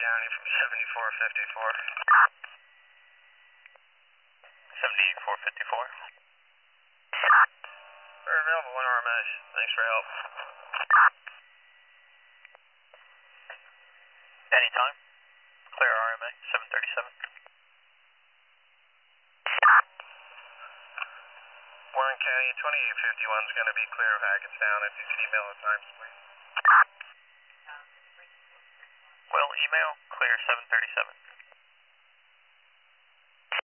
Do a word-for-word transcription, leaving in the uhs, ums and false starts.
County from seventy-four fifty-four. seventy-four fifty-four. We're available, one R M A. Thanks for your help. Anytime. Clear R M A, seven thirty-seven. Warren County, twenty-eight fifty-one is going to be clear of Hackettstown. If you could email the times, please. Well, email, clear seven thirty-seven.